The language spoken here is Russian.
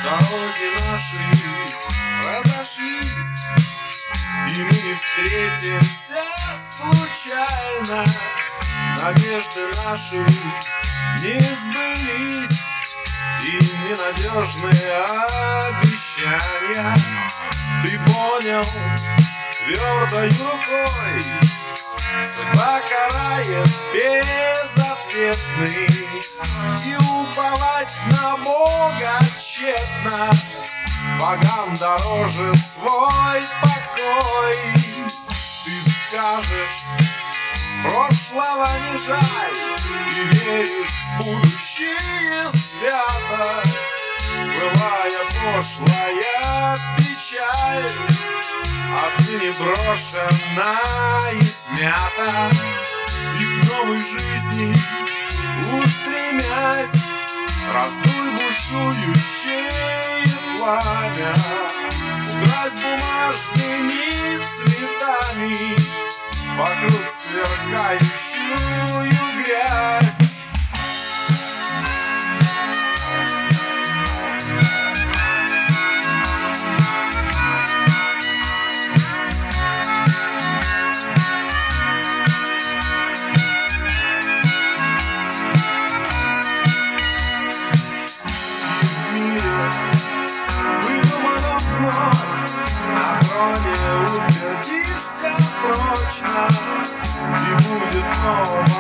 Дороги наши разошлись, и мы не встретимся случайно. Надежды наши не сбылись, и ненадежные обещания. Ты понял твердой рукой, судьба карает безответный, и уповать на Бога тщетно. Богам дороже свой покой. Ты скажешь, прошлого не жаль, и веришь в будущее свято. Былая пошлая печаль отныне брошена и смята. И к новой жизни устремясь, раздуй бушующее пламя, укрась бумажными цветами вокруг сверкающую грязь. На троне утвердишься прочно, и будет новая